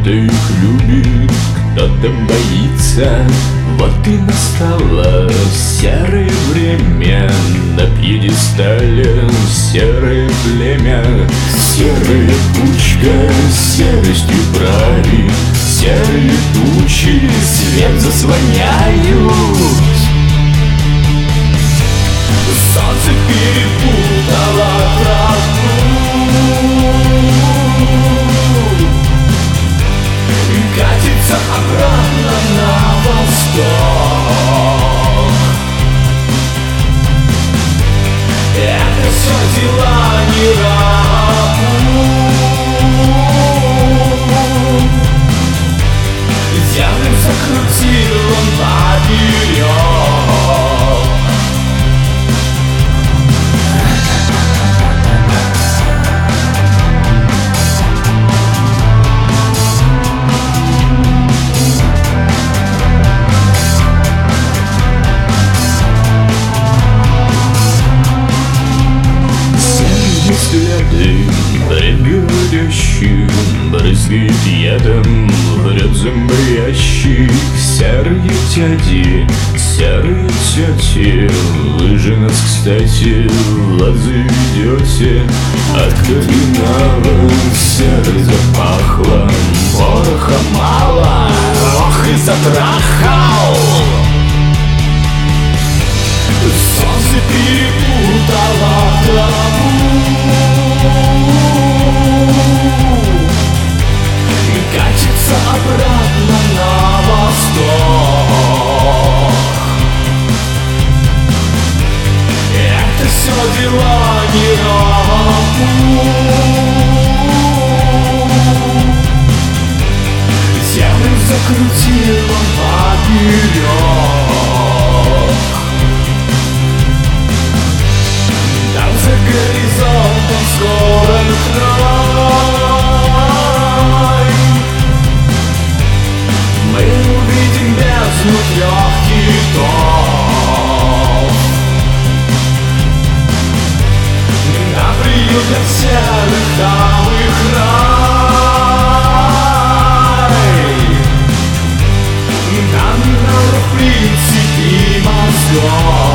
Кто-то их любит, кто-то боится. Вот и настало серое время. На пьедестале серое племя. Серая кучка серостью правит. Серые тучи свет заслоняют. Солнце перепутало траву, катится обратно на восток. Это все дела не рабу. Землю закрутил он поперек. Взгляды предводящих брызгает ядом, врет зомбоящик. Серые дяди, серые тети, вы же нас, кстати, в лад заведете. От кардинала серой запахло, пороха мало, ох и затрахал. Солнце перепутало траву, катится обратно на восток. Это все дела не рабу. Землю закрутил он поперек. За горизонтом скоро край. Мы увидим бездну трех китов. На приют для серых там их рай. Нам не надо в принципе мозгов.